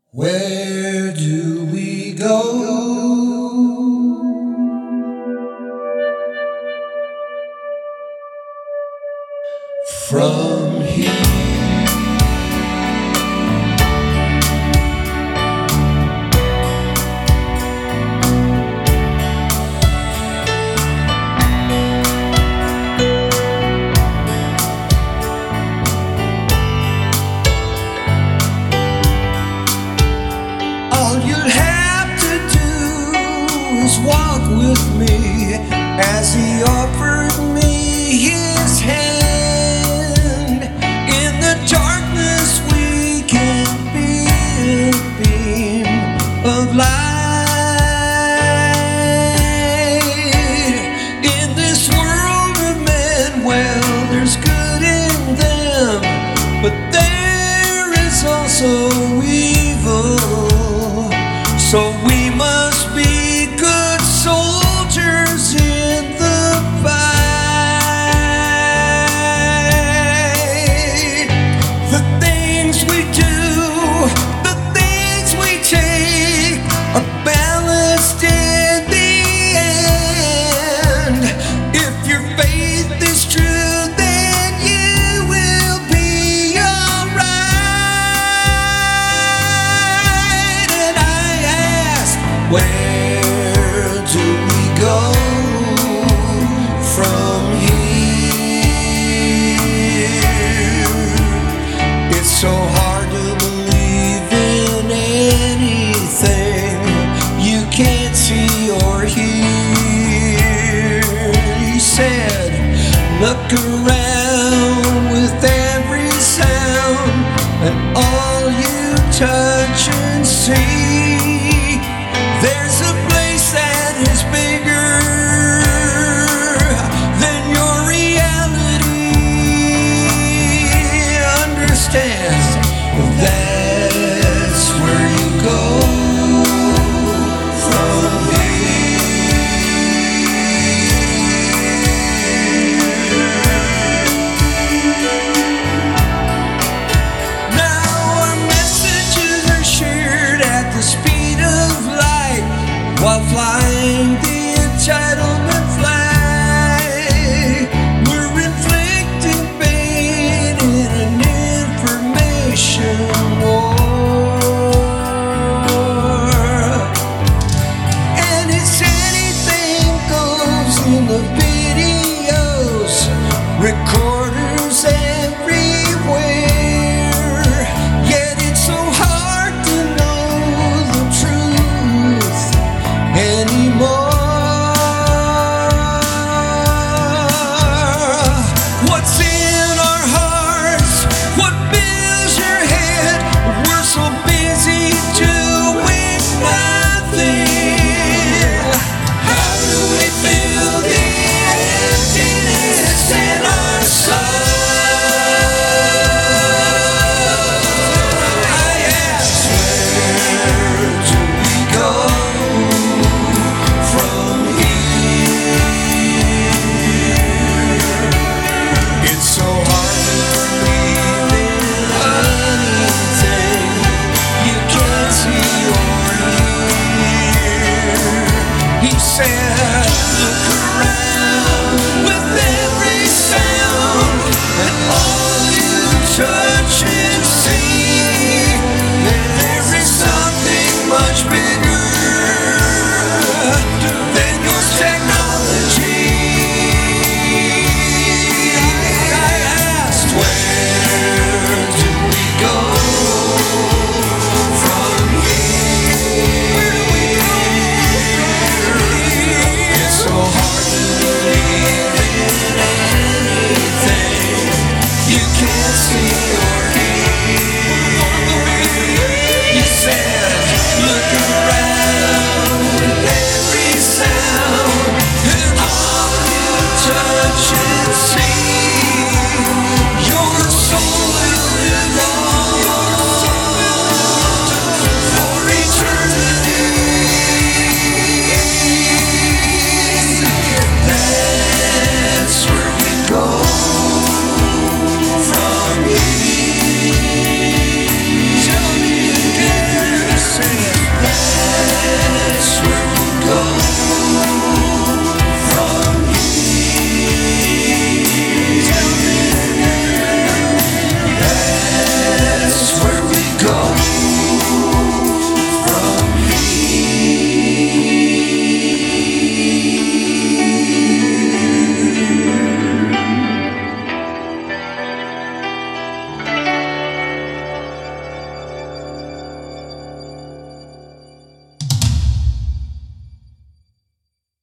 Where do we go from here? All you'd have to do is walk with me as he offered me his hand. In the darkness we can be a beam of light. In this world of men, well, there's good in them, but there is also evil. So we must be good soldiers in the fight. The things we do, the things we take are balanced in the end. If your faith is true, then you will be alright. And where do we go from here? It's so hard to believe in anything you can't see or hear. He said, look around with every sound and all you touch and see. There's a place that is bigger than your reality. Understand, that's where you go from here. Now our messages are shared at the speed of light, while flying the entitlement flag. We're inflicting pain in an information